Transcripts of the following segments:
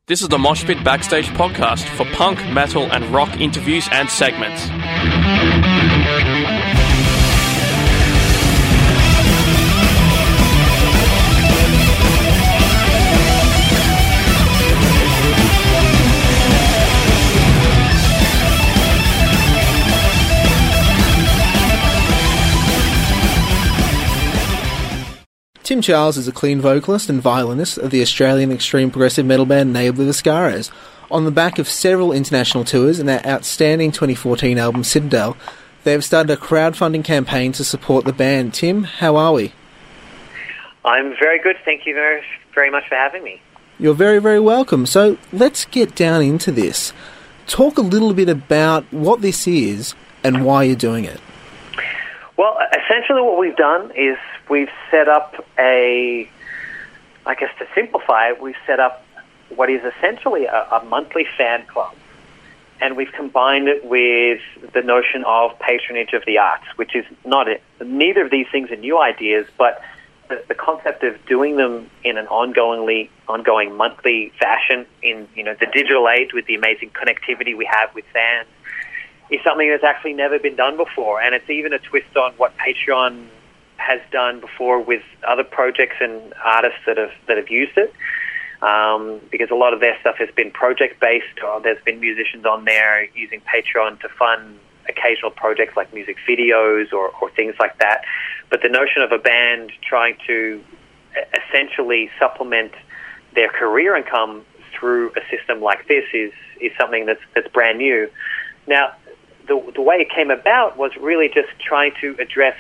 This is the Mosh Pit Backstage podcast for punk, metal, and rock interviews and segments. Tim Charles is a clean vocalist and violinist of the Australian extreme progressive metal band Nailed with Ascaris. On the back of several international tours and their outstanding 2014 album Citadel, they have started a crowdfunding campaign to support the band. Tim, how are we? I'm very good. Thank you very, very much for having me. You're very, very welcome. So let's get down into this. Talk a little bit about what this is and why you're doing it. Well, essentially what we've done is we've set up to simplify it, we've set up what is essentially a monthly fan club. And we've combined it with the notion of patronage of the arts, which is neither of these things are new ideas, but the concept of doing them in an ongoing monthly fashion in the digital age with the amazing connectivity we have with fans is something that's actually never been done before. And it's even a twist on what Patreon has done before with other projects and artists that have used it, because a lot of their stuff has been project-based, or there's been musicians on there using Patreon to fund occasional projects like music videos or things like that. But the notion of a band trying to essentially supplement their career income through a system like this is something that's brand new. Now, the way it came about was really just trying to address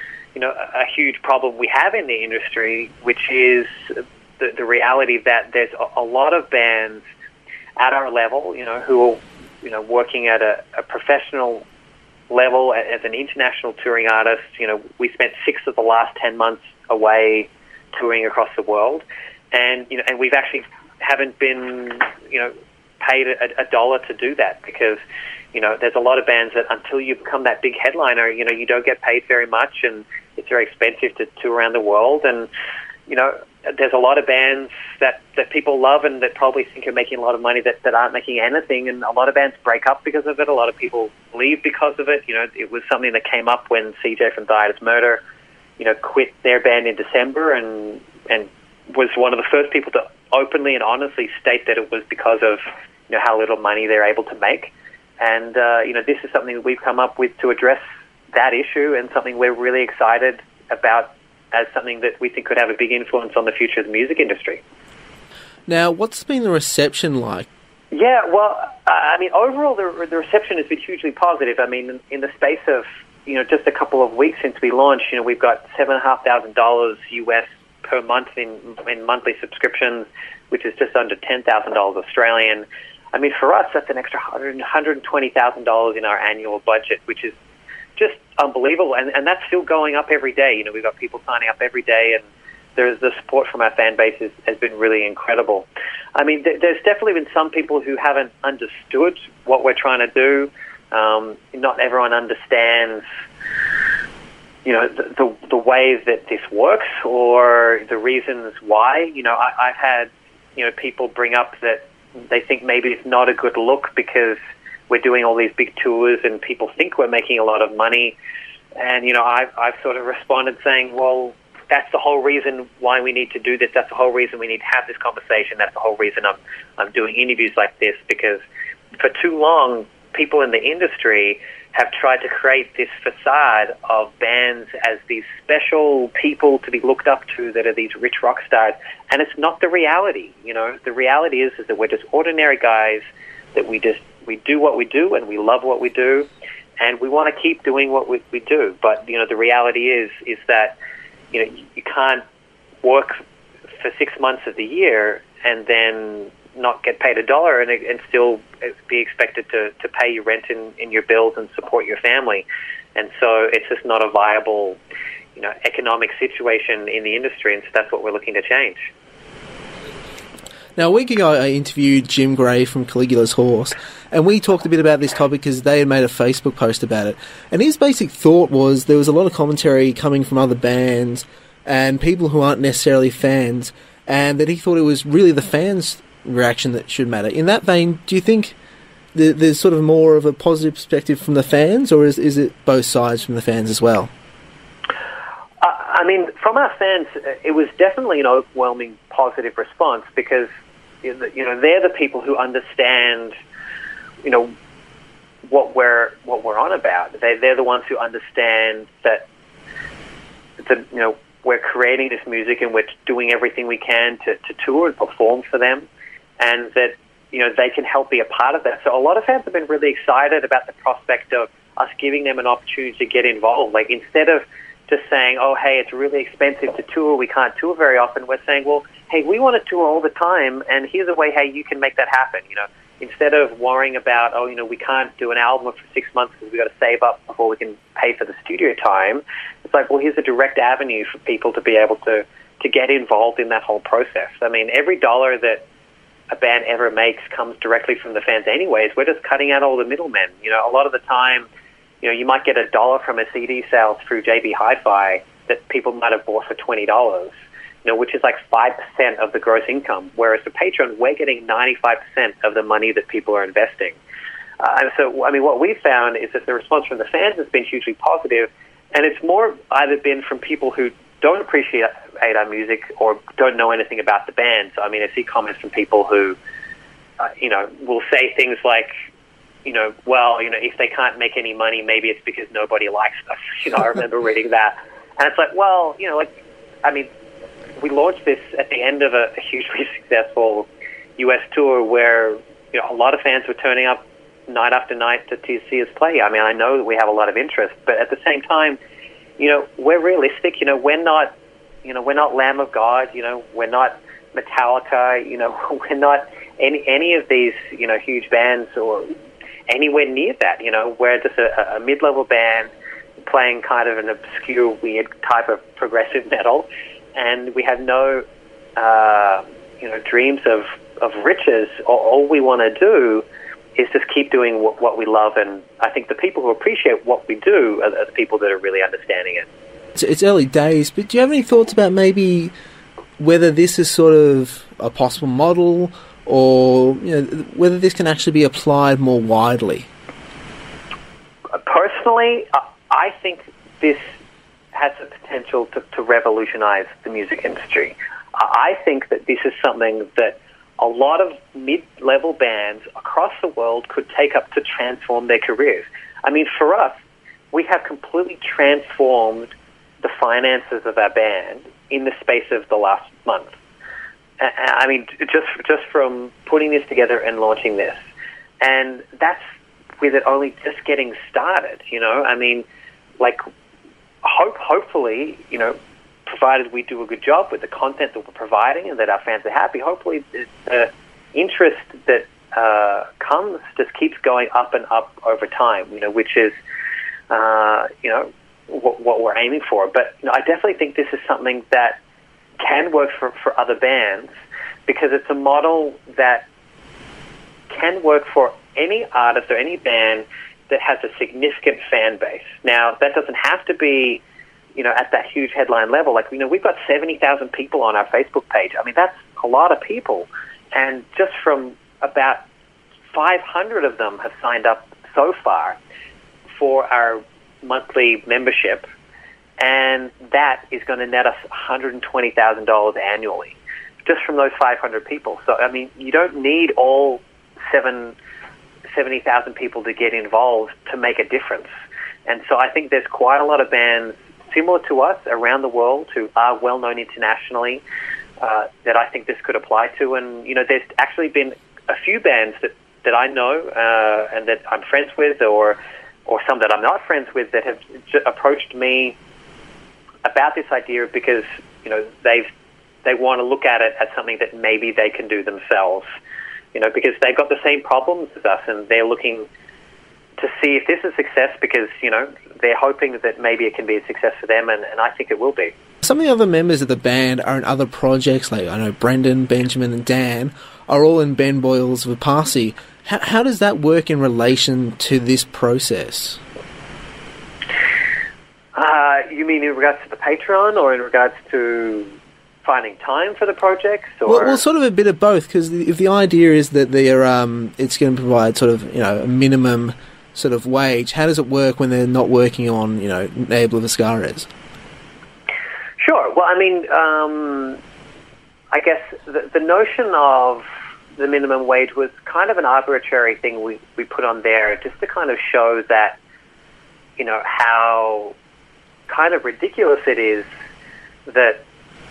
a huge problem we have in the industry, which is the reality that there's a lot of bands at our level, who are, working at a professional level as an international touring artist. We spent 6 of the last 10 months away touring across the world, and we've actually haven't been, paid a dollar to do that, because there's a lot of bands that until you become that big headliner, you don't get paid very much, and it's very expensive to tour around the world. And, there's a lot of bands that people love and that probably think are making a lot of money that aren't making anything. And a lot of bands break up because of it. A lot of people leave because of it. It was something that came up when CJ from Diet as Murder, quit their band in December and was one of the first people to openly and honestly state that it was because of, how little money they're able to make. And, this is something that we've come up with to address that issue, and something we're really excited about as something that we think could have a big influence on the future of the music industry. Now, what's been the reception like? Yeah, well, overall the reception has been hugely positive. In the space of, just a couple of weeks since we launched, we've got $7,500 US per month in monthly subscriptions, which is just under $10,000 Australian. For us, that's an extra $120,000 in our annual budget, which is just unbelievable. And that's still going up every day. We've got people signing up every day, and the support from our fan base has been really incredible. There's definitely been some people who haven't understood what we're trying to do. Not everyone understands, the ways that this works or the reasons why. I've had, people bring up that they think maybe it's not a good look because we're doing all these big tours and people think we're making a lot of money. And, I've sort of responded saying, well, that's the whole reason why we need to do this. That's the whole reason we need to have this conversation. That's the whole reason I'm doing interviews like this, because for too long, people in the industry have tried to create this facade of bands as these special people to be looked up to that are these rich rock stars. And it's not the reality. The reality is that we're just ordinary guys, that we do what we do and we love what we do, and we want to keep doing what we do. But, the reality is that, you can't work for 6 months of the year and then not get paid $1 and still be expected to pay your rent in your bills and support your family. And so it's just not a viable, economic situation in the industry, and so that's what we're looking to change. Now, a week ago, I interviewed Jim Gray from Caligula's Horse, and we talked a bit about this topic because they had made a Facebook post about it. And his basic thought was there was a lot of commentary coming from other bands and people who aren't necessarily fans, and that he thought it was really the fans reaction that should matter. In that vein, do you think there's sort of more of a positive perspective from the fans, or is it both sides from the fans as well? I mean, from our fans, it was definitely an overwhelming positive response because, you know, they're the people who understand, you know, what we're on about. They're the ones who understand that, you know, we're creating this music and we're doing everything we can to tour and perform for them, and that, you know, they can help be a part of that. So a lot of fans have been really excited about the prospect of us giving them an opportunity to get involved. Like, instead of just saying, oh, hey, it's really expensive to tour, we can't tour very often, we're saying, well, hey, we want to tour all the time, and here's a way, hey, you can make that happen, you know. Instead of worrying about, oh, you know, we can't do an album for 6 months because we've got to save up before we can pay for the studio time, it's like, well, here's a direct avenue for people to be able to get involved in that whole process. I mean, every dollar that a band ever makes comes directly from the fans anyways. We're just cutting out all the middlemen. You know, a lot of the time, you know, you might get $1 from a CD sales through JB Hi-Fi that people might have bought for $20, you know, which is like 5% of the gross income. Whereas for Patreon, we're getting 95% of the money that people are investing. And so, I mean, what we've found is that the response from the fans has been hugely positive, and it's more either been from people who don't appreciate our music or don't know anything about the band. So, I mean, I see comments from people who, you know, will say things like, you know, well, you know, if they can't make any money, maybe it's because nobody likes us. You know, I remember reading that. And it's like, well, you know, like, I mean, we launched this at the end of a hugely successful U.S. tour where, you know, a lot of fans were turning up night after night to see us play. I mean, I know that we have a lot of interest, but at the same time, you know, we're realistic. You know, we're not Lamb of God. You know, we're not Metallica. You know, we're not any of these, you know, huge bands or anywhere near that. You know, we're just a mid-level band playing kind of an obscure, weird type of progressive metal, and we have no, you know, dreams of riches. All we want to do is just keep doing what we love, and I think the people who appreciate what we do are the people that are really understanding it. It's early days, but do you have any thoughts about maybe whether this is sort of a possible model, or, you know, whether this can actually be applied more widely? Personally, I think this has the potential to revolutionize the music industry. I think that this is something that a lot of mid-level bands across the world could take up to transform their careers. I mean, for us, we have completely transformed the finances of our band in the space of the last month. I mean, just from putting this together and launching this. And that's with it only just getting started, you know? I mean, like, hopefully, you know, provided we do a good job with the content that we're providing and that our fans are happy, hopefully the interest that comes just keeps going up and up over time, you know, which is, you know, what we're aiming for. But, you know, I definitely think this is something that can work for other bands, because it's a model that can work for any artist or any band that has a significant fan base. Now, that doesn't have to be, you know, at that huge headline level. Like, you know, we've got 70,000 people on our Facebook page. I mean, that's a lot of people. And just from about 500 of them have signed up so far for our monthly membership. And that is going to net us $120,000 annually, just from those 500 people. So, I mean, you don't need all 70,000 people to get involved to make a difference. And so I think there's quite a lot of bands similar to us around the world who are well-known internationally that I think this could apply to. And, you know, there's actually been a few bands that I know and that I'm friends with, or some that I'm not friends with, that have approached me about this idea because, you know, they want to look at it as something that maybe they can do themselves, you know, because they've got the same problems as us, and they're looking to see if this is a success because, you know, they're hoping that maybe it can be a success for them, and I think it will be. Some of the other members of the band are in other projects, like I know Brendan, Benjamin and Dan are all in Ben Boyle's Viparsi. How does that work in relation to this process? You mean in regards to the Patreon, or in regards to finding time for the projects? Or? Well, sort of a bit of both, because if the idea is that they're it's going to provide sort of a minimum sort of wage, how does it work when they're not working on Nayib Livascares? Sure. Well, I mean, I guess the notion of the minimum wage was kind of an arbitrary thing we put on there just to kind of show that, how kind of ridiculous it is that,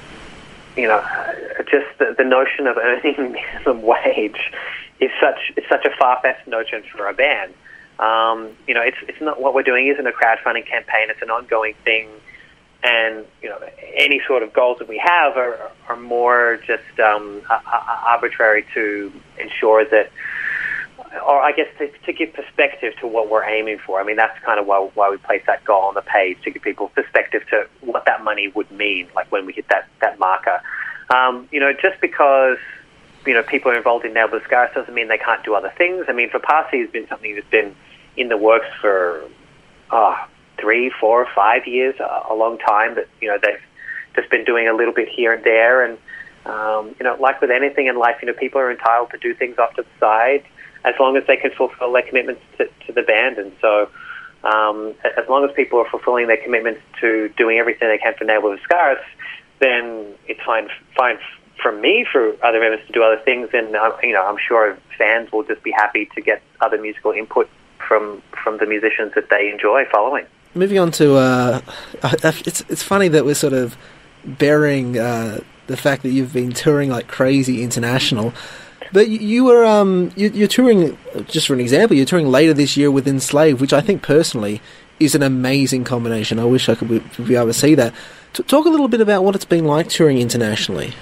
just the notion of earning minimum wage is such a far-fetched notion for a band. It's not, what we're doing isn't a crowdfunding campaign. It's an ongoing thing. And, any sort of goals that we have are more just arbitrary to ensure that, or I guess to give perspective to what we're aiming for. I mean, that's kind of why we place that goal on the page, to give people perspective to what that money would mean, like when we hit that marker. Just because, people are involved in Nayib Livascares doesn't mean they can't do other things. I mean, for Parsi has been something that's been in the works for 3, 4, 5 years, a long time, that, they've just been doing a little bit here and there. And, like with anything in life, people are entitled to do things off to the side as long as they can fulfill their commitments to the band. And so as long as people are fulfilling their commitments to doing everything they can for Nayib Livascares, then it's fine for me, for other members to do other things. And, I'm sure fans will just be happy to get other musical input from the musicians that they enjoy following. Moving on to, it's funny that we're sort of burying the fact that you've been touring like crazy international, but you were you're touring, just for an example, you're touring later this year with Enslaved, which I think personally is an amazing combination. I wish I could be able to see that. Talk a little bit about what it's been like touring internationally.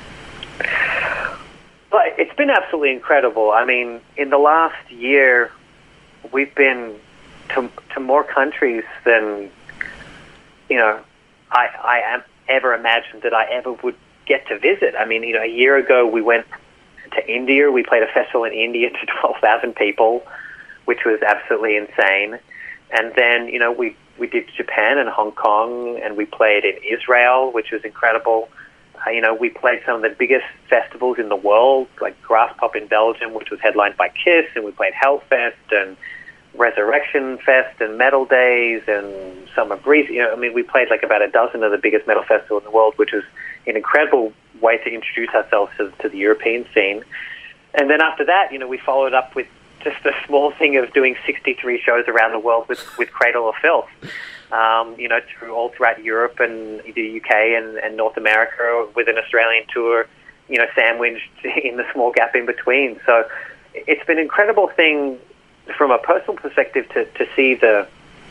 Well, it's been absolutely incredible. I mean, in the last year, we've been to more countries than, I am ever imagined that I ever would get to visit. I mean, a year ago we went to India. We played a festival in India to 12,000 people, which was absolutely insane. And then, we did Japan and Hong Kong, and we played in Israel, which was incredible. We played some of the biggest festivals in the world, like Grasspop in Belgium, which was headlined by Kiss, and we played Hellfest and Resurrection Fest and Metal Days and Summer Breeze. We played like about a dozen of the biggest metal festivals in the world, which was an incredible way to introduce ourselves to the European scene. And then after that, we followed up with just a small thing of doing 63 shows around the world with Cradle of Filth, all throughout Europe and the UK and North America, with an Australian tour, sandwiched in the small gap in between. So it's been an incredible thing from a personal perspective to see the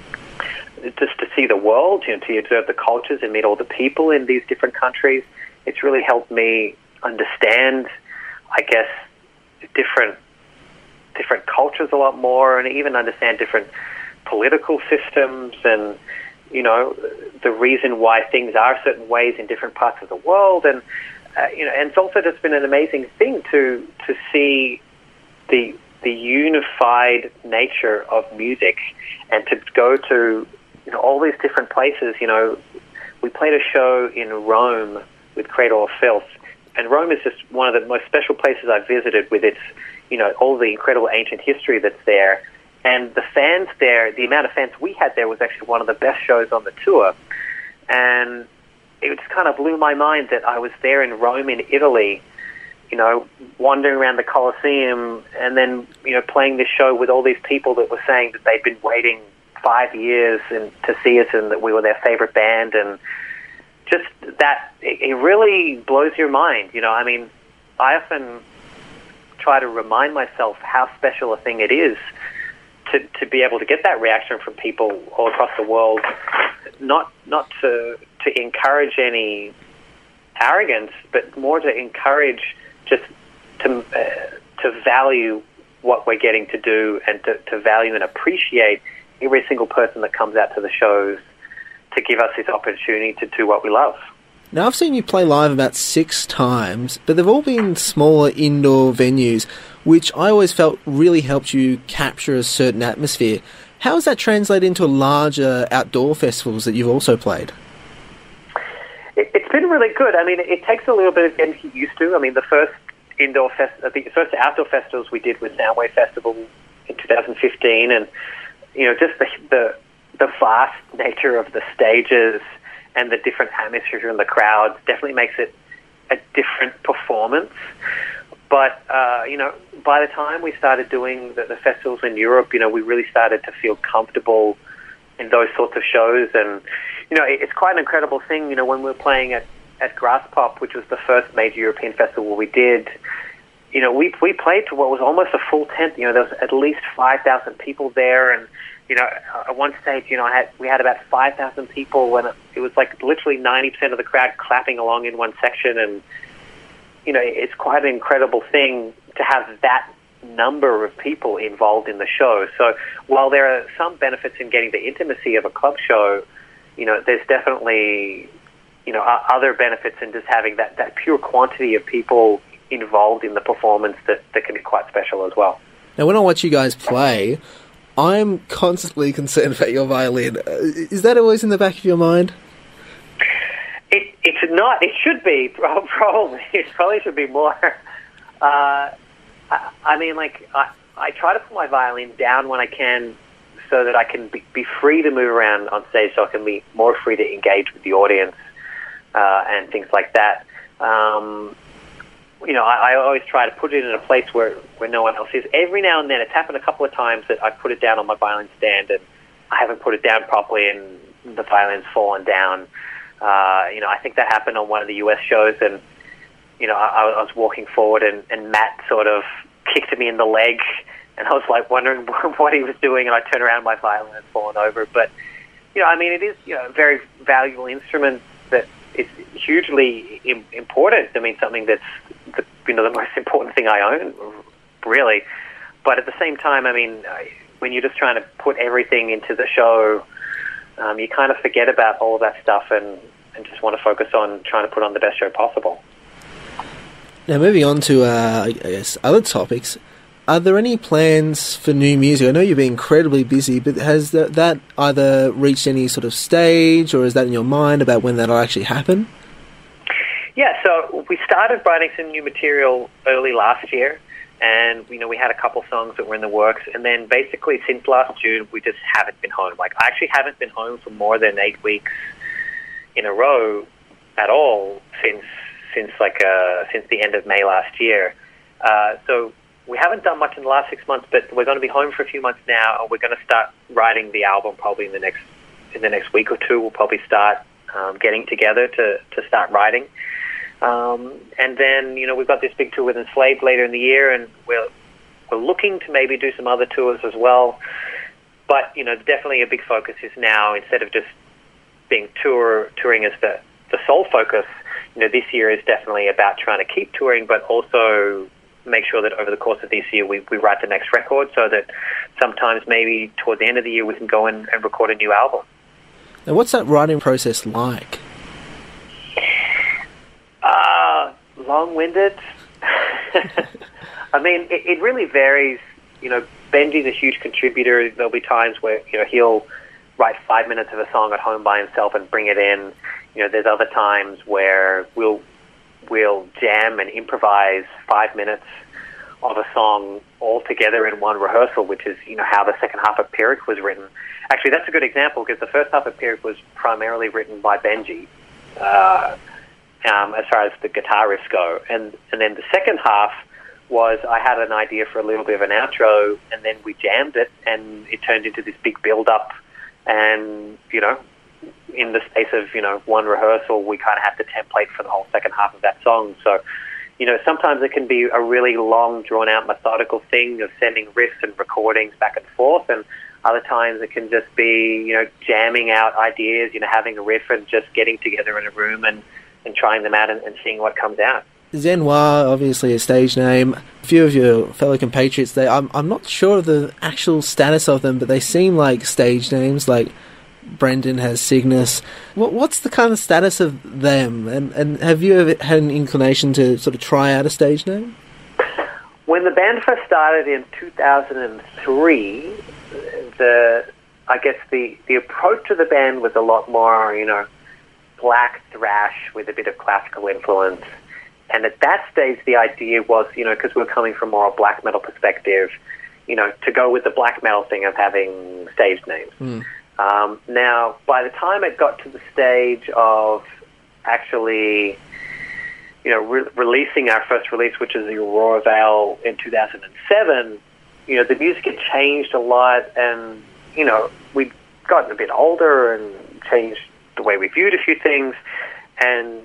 world, to observe the cultures and meet all the people in these different countries. It's really helped me understand, I guess, different cultures a lot more, and even understand different political systems and, the reason why things are certain ways in different parts of the world. And, and it's also just been an amazing thing to see the unified nature of music, and to go to all these different places. We played a show in Rome with Cradle of Filth, and Rome is just one of the most special places I've visited, with its all the incredible ancient history that's there. And the fans there, the amount of fans we had there was actually one of the best shows on the tour. And it just kind of blew my mind that I was there in Rome in Italy, wandering around the Colosseum, and then, playing this show with all these people that were saying that they'd been waiting 5 years to see us, and that we were their favorite band. And just that, it really blows your mind. I often try to remind myself how special a thing it is to be able to get that reaction from people all across the world, not to encourage any arrogance, but more to encourage just to value what we're getting to do, and to value and appreciate every single person that comes out to the shows to give us this opportunity to do what we love. Now, I've seen you play live about 6 times, but they've all been smaller indoor venues, which I always felt really helped you capture a certain atmosphere. How does that translate into larger outdoor festivals that you've also played? It's It's been really good. I mean, it takes a little bit of getting used to. I mean, the first outdoor festivals we did was Soundwave Festival in 2015, and just the vast nature of the stages and the different atmosphere in the crowds definitely makes it a different performance. But by the time we started doing the festivals in Europe, we really started to feel comfortable in those sorts of shows, and it's quite an incredible thing. When we were playing at Graspop, which was the first major European festival we did, we played to what was almost a full tent. There was at least 5,000 people there, and at one stage, we had about 5,000 people when it was like literally 90% of the crowd clapping along in one section, and it's quite an incredible thing to have that number of people involved in the show. So while there are some benefits in getting the intimacy of a club show, there's definitely other benefits in just having that pure quantity of people involved in the performance that can be quite special as well. Now, when I watch you guys play, I'm constantly concerned about your violin. Is that always in the back of your mind? It's not. It should be, probably. It probably should be more. I try to put my violin down when I can so that I can be free to move around on stage, so I can be more free to engage with the audience and things like that. I always try to put it in a place where no one else is. Every now and then, it's happened a couple of times that I put it down on my violin stand and I haven't put it down properly and the violin's fallen down. I think that happened on one of the US shows, and I was walking forward and Matt sort of kicked me in the leg, and I was like wondering what he was doing, and I turned around, my violin had fallen over. But it is a very valuable instrument that is hugely important. I mean, something that's the most important thing I own, really. But at the same time, when you're just trying to put everything into the show, you kind of forget about all of that stuff and just want to focus on trying to put on the best show possible. Now, moving on to, I guess, other topics, are there any plans for new music? I know you've been incredibly busy, but has that either reached any sort of stage, or is that in your mind about when that'll actually happen? Yeah, so we started writing some new material early last year, and we had a couple songs that were in the works, and then basically since last June we just haven't been home. Like, I actually haven't been home for more than 8 weeks in a row at all since the end of May last year. So we haven't done much in the last 6 months, but we're going to be home for a few months now, and we're going to start writing the album probably in the next week or two. We'll probably start getting together to start writing. And then, we've got this big tour with Enslaved later in the year, and we're looking to maybe do some other tours as well. But, definitely a big focus is now, instead of just being touring as the sole focus, this year is definitely about trying to keep touring, but also make sure that over the course of this year we write the next record, so that sometimes maybe toward the end of the year we can go in and record a new album. Now, what's that writing process like? Long-winded. It really varies. Benji's a huge contributor. There'll be times where he'll write 5 minutes of a song at home by himself and bring it in. There's other times where we'll jam and improvise 5 minutes of a song all together in one rehearsal, which is how the second half of Pyrrhic was written. Actually, that's a good example, because the first half of Pyrrhic was primarily written by Benji, as far as the guitar riffs go, and then the second half was, I had an idea for a little bit of an outro, and then we jammed it, and it turned into this big build-up, and in the space of one rehearsal, we kind of had the template for the whole second half of that song. So sometimes it can be a really long, drawn-out, methodical thing of sending riffs and recordings back and forth, and other times it can just be jamming out ideas, having a riff and just getting together in a room and trying them out and seeing what comes out. Zenoir, obviously a stage name. A few of your fellow compatriots, I'm not sure of the actual status of them, but they seem like stage names. Like Brendan has Cygnus. What's the kind of status of them? And have you ever had an inclination to sort of try out a stage name? When the band first started in 2003, the approach to the band was a lot more, black thrash with a bit of classical influence. And at that stage, the idea was, because we were coming from more a black metal perspective, to go with the black metal thing of having stage names. Now, by the time it got to the stage of actually, releasing our first release, which is the Aurora Veil in 2007, the music had changed a lot, and, we'd gotten a bit older and changed the way we viewed a few things, and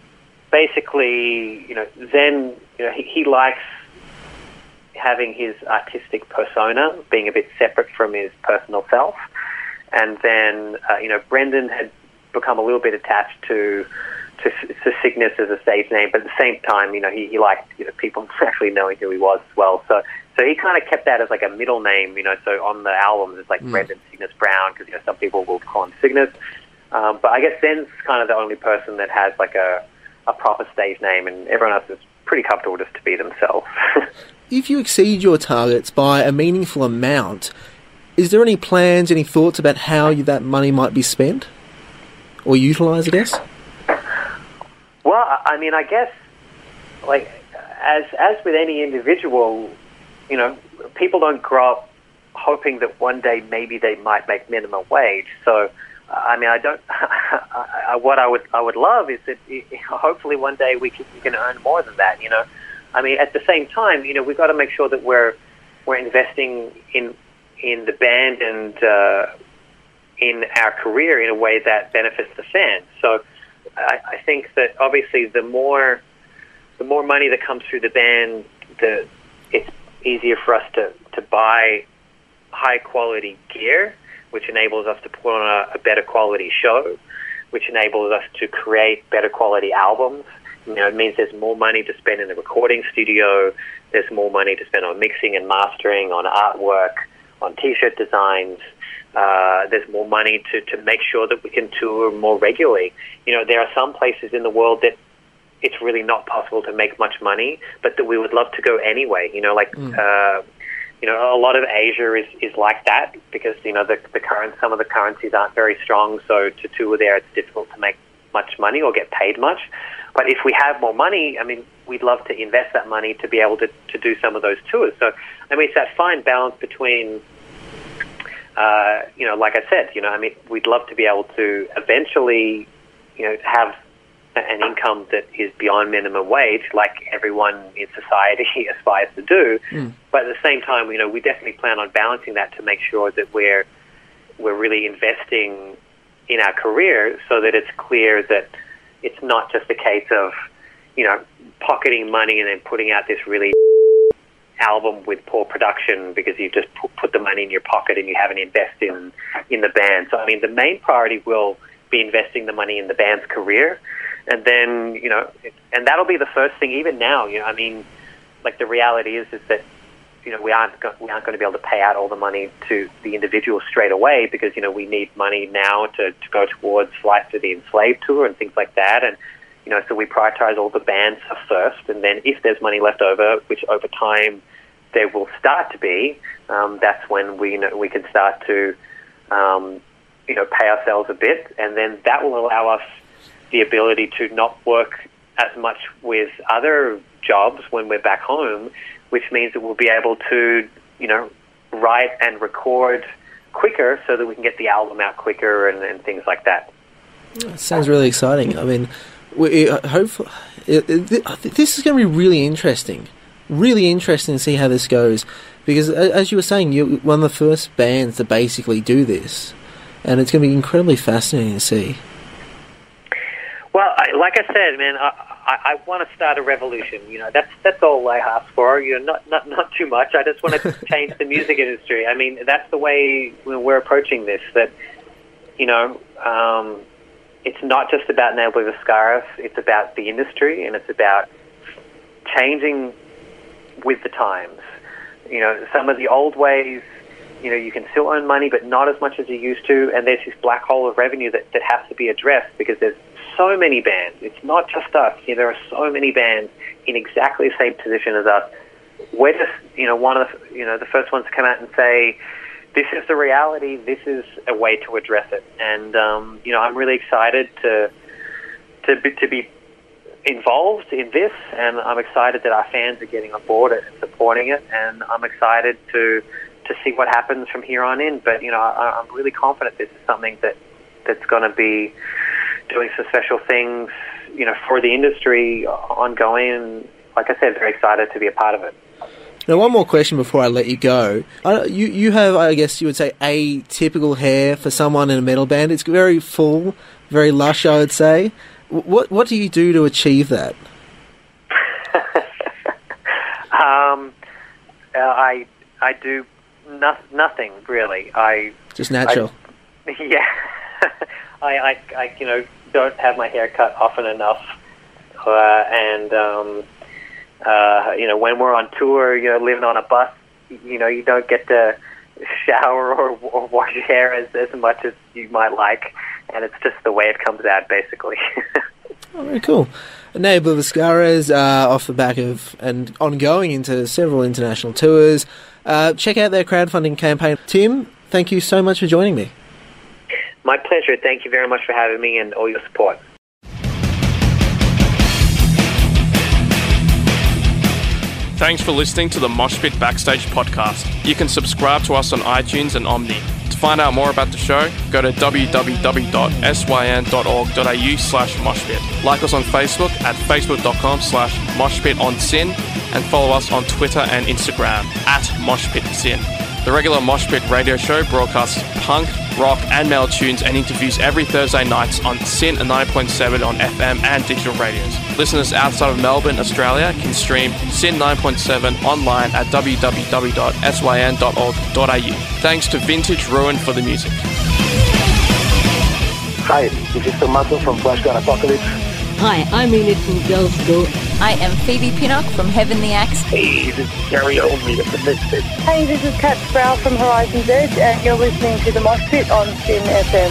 basically, then, he likes having his artistic persona being a bit separate from his personal self. And then, Brendan had become a little bit attached to Cygnus as a stage name, but at the same time, he liked people actually knowing who he was as well. So he kind of kept that as like a middle name, so on the albums it's like Brendan Cygnus Brown, because some people will call him Cygnus. But I guess Zen's kind of the only person that has like a proper stage name, and everyone else is pretty comfortable just to be themselves. If you exceed your targets by a meaningful amount, is there any plans, any thoughts about how that money might be spent or utilised, I guess? Well, I mean, I guess, like, as with any individual, people don't grow up hoping that one day maybe they might make minimum wage. So, I mean, I don't. What I would love is that hopefully one day we can earn more than that. I mean, at the same time, we've got to make sure that we're investing in the band and in our career in a way that benefits the fans. So I think that obviously the more money that comes through the band, it's easier for us to buy high quality gear, which enables us to put on a better quality show, which enables us to create better quality albums. It means there's more money to spend in the recording studio, there's more money to spend on mixing and mastering, on artwork, on T-shirt designs. There's more money to make sure that we can tour more regularly. There are some places in the world that it's really not possible to make much money, but that we would love to go anyway. A lot of Asia is like that because, some of the currencies aren't very strong, so to tour there it's difficult to make much money or get paid much. But if we have more money, I mean, we'd love to invest that money to be able to do some of those tours. So, I mean, it's that fine balance between, like I said, I mean, we'd love to be able to eventually, have an income that is beyond minimum wage, like everyone in society aspires to do. But at the same time, we definitely plan on balancing that to make sure that we're really investing in our career so that it's clear that it's not just a case of, pocketing money and then putting out this really album with poor production because you just put the money in your pocket and you haven't invested in the band. So, I mean, the main priority will be investing the money in the band's career. And then, and that'll be the first thing even now, I mean, like the reality is that, we aren't going to be able to pay out all the money to the individuals straight away because, we need money now to go towards flights to the Enslaved tour and things like that. And, so we prioritize all the bands first. And then if there's money left over, which over time there will start to be, that's when we can start to, pay ourselves a bit. And then that will allow us the ability to not work as much with other jobs when we're back home, which means that we'll be able to, write and record quicker so that we can get the album out quicker and things like that. That sounds really exciting. I mean, hopefully, this is going to be really interesting to see how this goes, because as you were saying, you're one of the first bands to basically do this, and it's going to be incredibly fascinating to see. Well, like I said, man, I want to start a revolution. That's all I ask for. Not too much. I just want to change the music industry. I mean, that's the way we're approaching this. That it's not just about Nailed with a Scarf. It's about the industry, and it's about changing with the times. Some of the old ways, you can still earn money, but not as much as you used to. And there's this black hole of revenue that has to be addressed because there's so many bands. It's not just us. There are so many bands in exactly the same position as us. We're just, one of the, the first ones to come out and say, this is the reality. This is a way to address it. And, I'm really excited to to be involved in this, and I'm excited that our fans are getting on board it and supporting it, and I'm excited to see what happens from here on in. But I'm really confident this is something that's going to be doing some special things, for the industry ongoing. And like I said, very excited to be a part of it. Now, one more question before I let you go. You have, I guess you would say, atypical hair for someone in a metal band. It's very full, very lush, I would say. What do you do to achieve that? I do nothing really. Just natural. Yeah. I don't have my hair cut often enough, and when we're on tour, living on a bus, you don't get to shower or wash your hair as much as you might like, and it's just the way it comes out, basically. Oh, very cool. Naib Lavascaras, off the back of and ongoing into several international tours. Check out their crowdfunding campaign. Tim, thank you so much for joining me. My pleasure. Thank you very much for having me and all your support. Thanks for listening to the Moshpit Backstage podcast. You can subscribe to us on iTunes and Omni. To find out more about the show, go to www.syn.org.au/moshpit. Like us on Facebook at facebook.com/moshpitonsyn and follow us on Twitter and Instagram at moshpitsyn. The regular Moshpit radio show broadcasts punk, rock and metal tunes and interviews every Thursday nights on SYN 9.7 on FM and digital radios. Listeners outside of Melbourne, Australia can stream SYN 9.7 online at www.syn.org.au. Thanks to Vintage Ruin for the music. Hi, this is Tommaso from Flashgun Apocalypse. Hi, I'm Enid from Girls School. I am Phoebe Pinnock from Heavenly Axe. Hey, this is Gary Oldmead of The Misfits. Hey, this is Kat Sproul from Horizon's Edge, and you're listening to The Mosh Pit on SYN FM.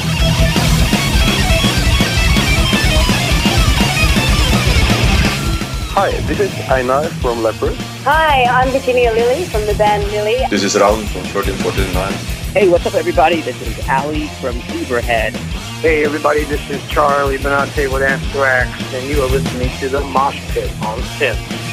Hi, this is Einar from Leopard. Hi, I'm Virginia Lilly from the band Lily. This is Raul from 1349. Hey, what's up, everybody? This is Ali from Zebrahead. Hey, everybody, this is Charlie Benante with Anthrax, and you are listening to The Mosh Pit on SYN.